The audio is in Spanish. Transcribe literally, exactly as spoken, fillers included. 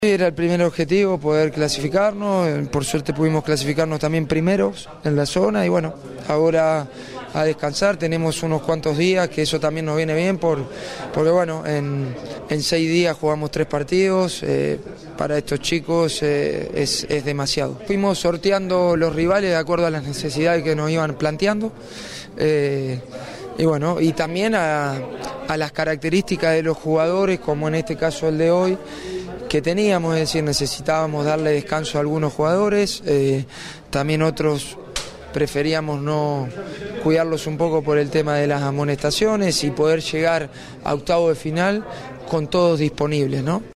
Era el primer objetivo, poder clasificarnos. Por suerte pudimos clasificarnos también primeros en la zona y bueno, ahora a descansar. Tenemos unos cuantos días, que eso también nos viene bien por, porque bueno, en, en seis días jugamos tres partidos. Eh, para estos chicos eh, es, es demasiado. Fuimos sorteando los rivales de acuerdo a las necesidades que nos iban planteando. Eh, y bueno, y también a, a las características de los jugadores, como en este caso el de hoy, que teníamos, es decir, necesitábamos darle descanso a algunos jugadores, eh, también otros preferíamos no cuidarlos un poco por el tema de las amonestaciones y poder llegar a octavo de final con todos disponibles, ¿no?